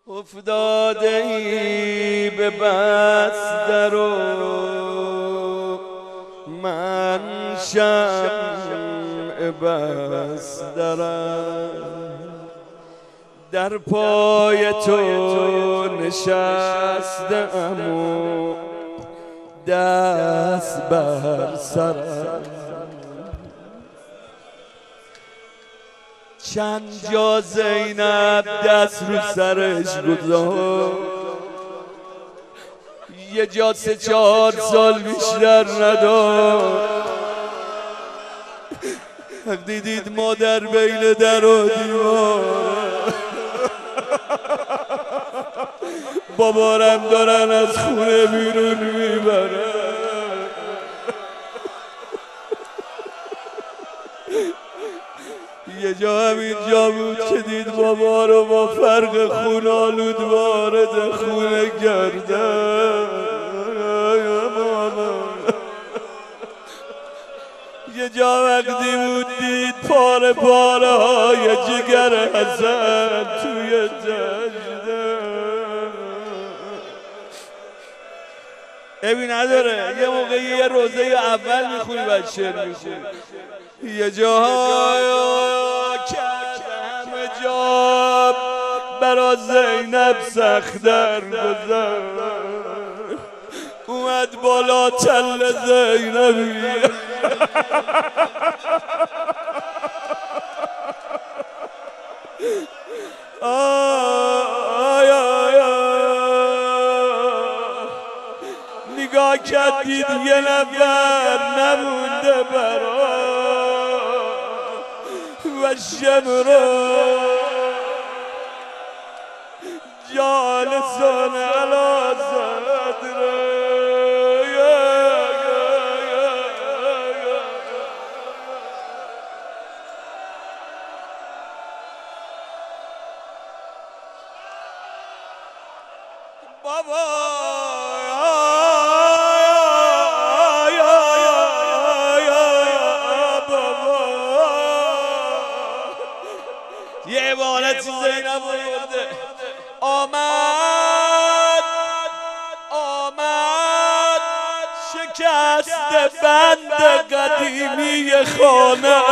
افتاده ای به بسته رو من شمع بسترم در پای تو نشستم و دست بر سرم چند جا زینب دست رو سرش گذاشت یه جا 3-4 سال بیشتر نداشت وقتی دید مادر بین در و دیوار بابارم دارن از خونه بیرون میبرن یه جا همینجا بود که دید بابا رو با فرق خون آلود وارد خونه کردن یه جا وقتی بود دید پاره پاره های جگر حسن توی ججده ابی نداره یه موقعی یه روزه اول میخونی بعد شعر میخونی یه جاها کرد همه جا برا زینب سختر گذر اومد بالا تل زینبی نگاه کرد دید یه نفر نمونده برا و شمرو جالسان علا صدره بابا یه عبارت زینب برده آمد شکست بند قدیمی خانه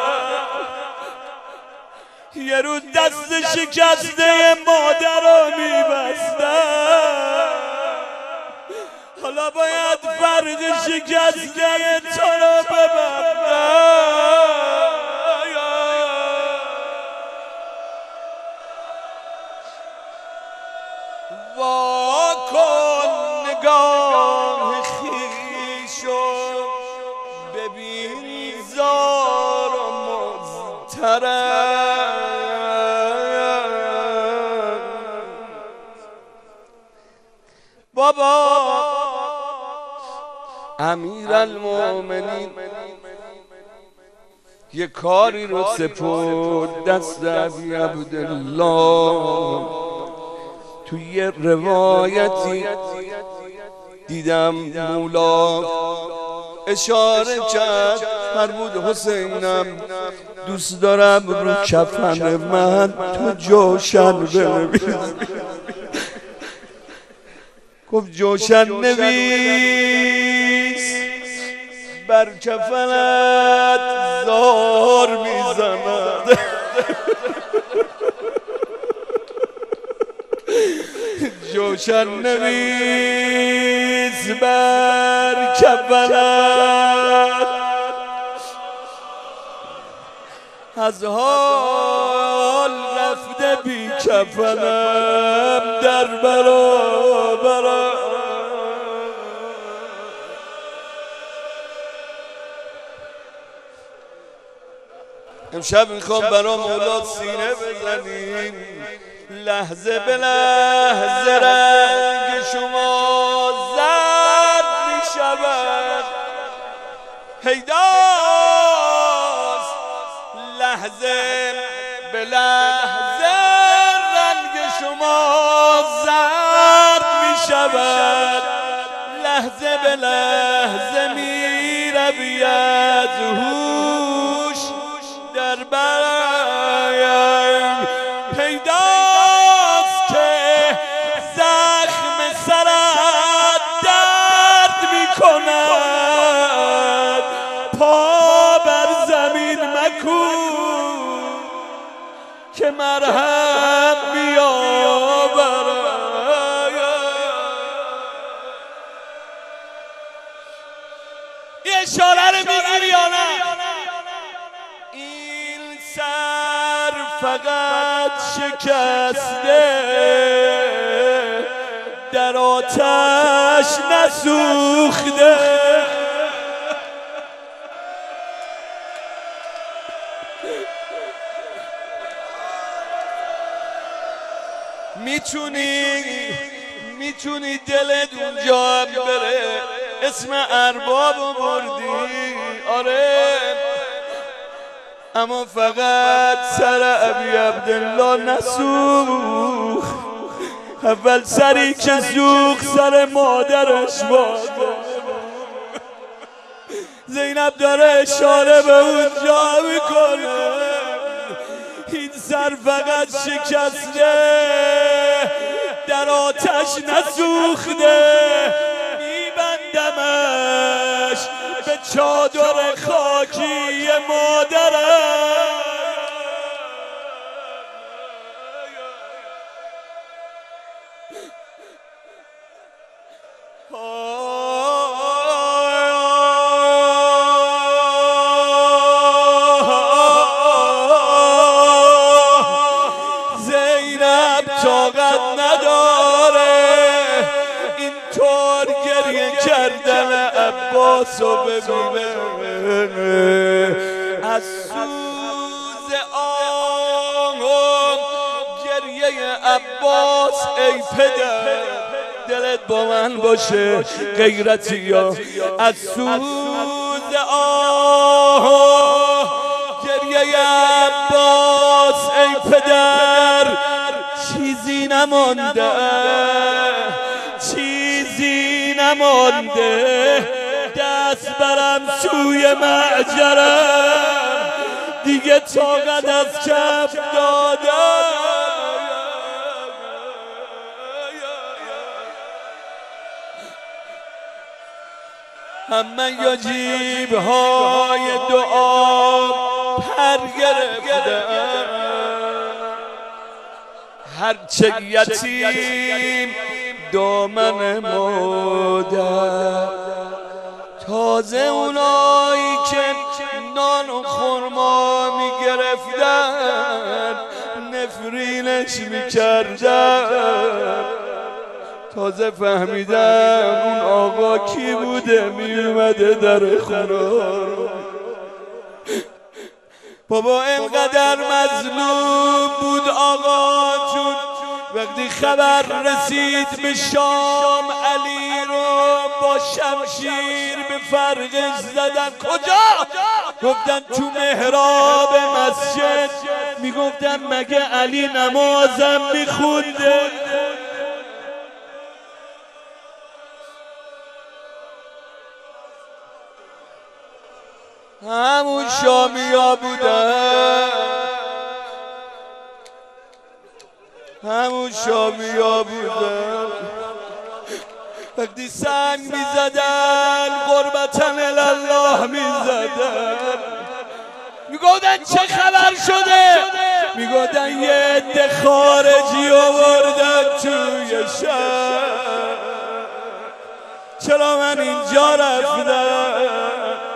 یه رو دست شکسته مادر رو میبستن حالا باید فرق شکسته تو رو ببندن وا کن نگاه خویشو ببین زار و مضطرب بابا امیرالمومنین یه کاری رو سپرد دست ابی عبدالله توی یه روایتی دیدم مولا اشاره کرد فرمود حسینم دوست دارم رو کفن من تو جوشن بنویس گفت جوشن نویس بر کفنت زار میزند جوشن نویس بر کفنت از حال رفته بی کفنم در برابرم امشب میخوام برا مولا سینه بزنیم لحظه به لحظه رنگ شما زرد می شود هیداست لحظه به لحظه رنگ شما زرد می شود لحظه به لحظه می روید هوش در برایم پیداست که فقط شکسته در آتش نسوخته. میتونی دلت اونجا بره اسم اربابو بردی، آره، اما فقط سر ابی عبدالله نسوخ. اول سری که سوخت سر مادرش بود. زینب داره اشاره به اونجا میکنه این سر فقط شکسته در آتش نسوخته. میبندمش به چادر خاکی مادرم. زینب طاقت نداره اینطور گریه کردن عباسو ببینه. از سوز آهم گریه عباس ای پدر دلت با من باشه غیرتی یا. از سوز آهم گریه عباس ای پدر چیزی نمانده، چیزی نمانده. دست برم سوی معجرم دیگه طاقت از کف دادم. همه یا جیب‌های دعا پر گرفتم، هرچه یتیم دامن مادر. تازه اونایی که نان و خرما میگرفتن نفرینش میکردن. تازه فهمیدم اون آقا کی بوده میومده در خونه. بابا اینقدر مظلوم بود آقا جون وقتی خبر رسید به شام علی رو با شمشیر به فرقش زدن. کجا؟ گفتن تو محراب مسجد. میگفتن مگه علی نمازم میخونده؟ همون شامیا بودن، همون شامیا بودن. وقتی سنگ میزدن قربتن الله میزدن. میگفتن چه خبر شده؟ میگفتن یه عده خارجی آوردن توی شهر. چرا من اینجا رفتم؟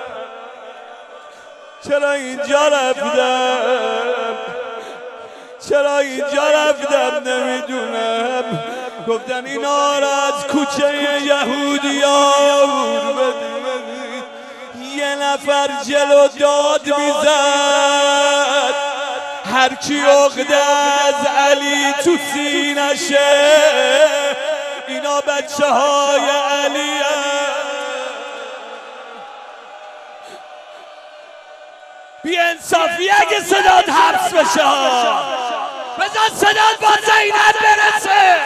چرا اینجا رفتم؟ چرا اینجا رفتم نمیدونم. گفتن اینا را از کوچه یهودیا بدید. یه نفر جلو داد میزد هرکی عقده از علی تو سینشه. اینا بچه های علی بی انصافی اگه صدات حبس بشه بذار صدات با زینب برسه.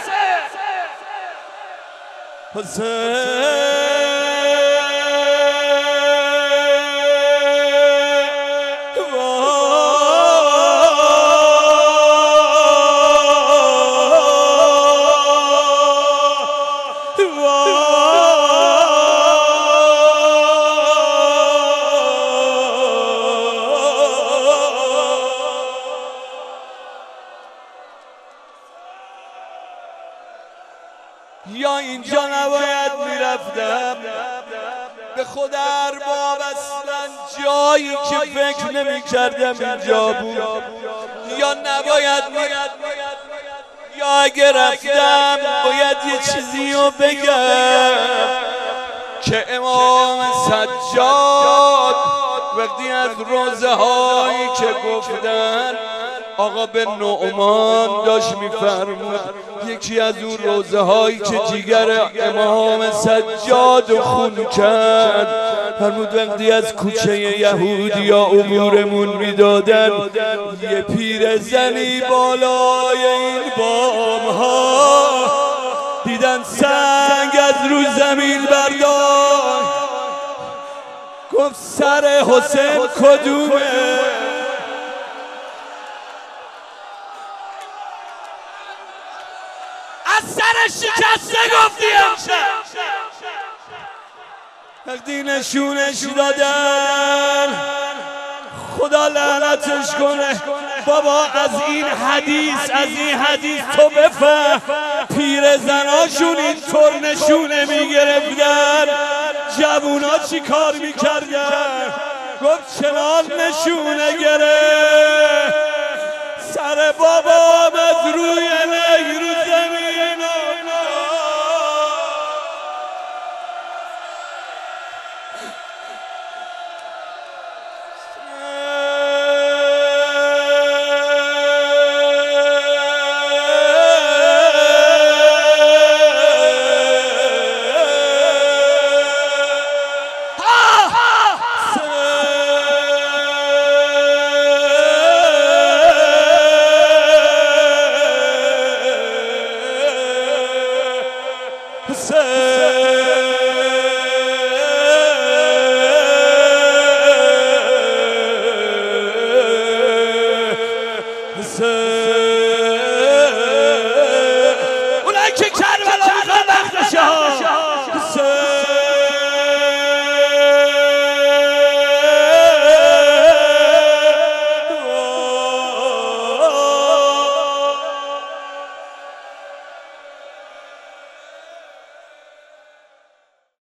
یا اینجا نباید میرفتم. به خود ارباب اصلا جایی که فکر نمی کردم اینجا بود. یا نباید یا اگه رفتم باید یه چیزی رو بگم که امام سجاد وقتی از روزه هایی که گفتن آقا به نعمان داشت میفرمود یکی از اون روزه هایی که جیگر امام سجاد خون کرد فرمود وقتی از کوچه یهودی ها عبورمون میدادن یه پیر زنی بالای این بام ها دیدن سنگ از رو زمین برداشت گفت سر حسین کدومه از سر شکسته گفتی امشب وقتی نشونش دادن خدا لعنتش کنه بابا از این حدیث تو بفهم پیر زناشون اینطور نشونه میگرفتن جوونا چی کار میکردن گفت چنان نشونه گرفت سر بابام از روی